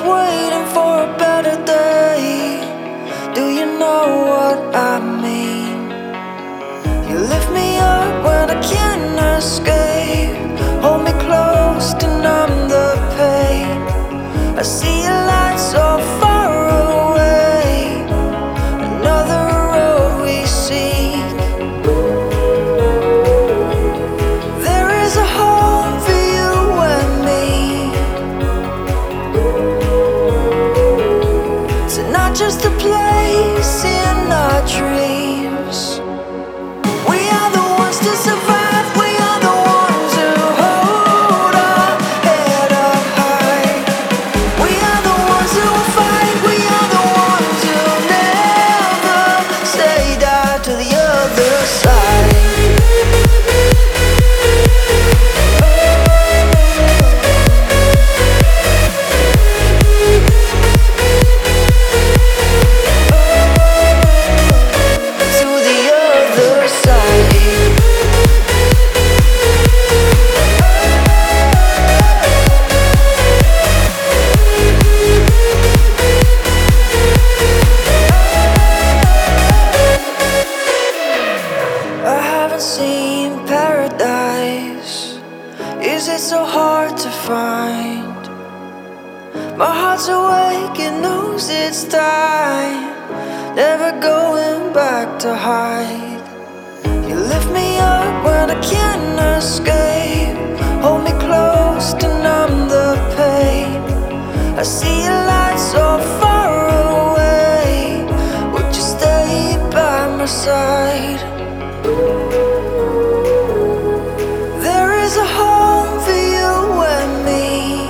waiting for a better day. Do you know what I mean? You lift me up when I can't escape. Hold me close to numb the pain. I see your light so far away. Another road we seek. There is a home for you and me. It's not just a place in our dreams. We are the ones to survive. We are the ones who hold our head up high. We are the ones who will fight. We are the ones who never say die to the other side. Seen paradise. Is it so hard to find? My heart's awake, it knows it's time. Never going back to hide. You lift me up when I can't escape. Hold me close to numb the pain. I see your light so far away. Would you stay by my side? There is a home for you and me.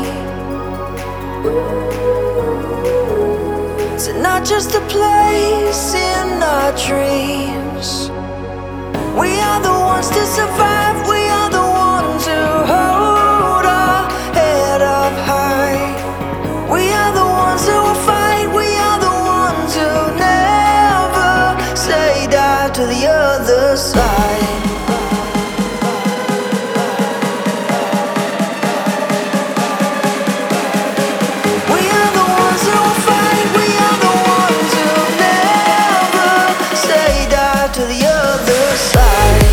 It's not just a place in our dreams. We are the ones to survive. We are the ones who hold our head up high. We are the ones who will fight. We are the ones who never say die to the other side. To the other side.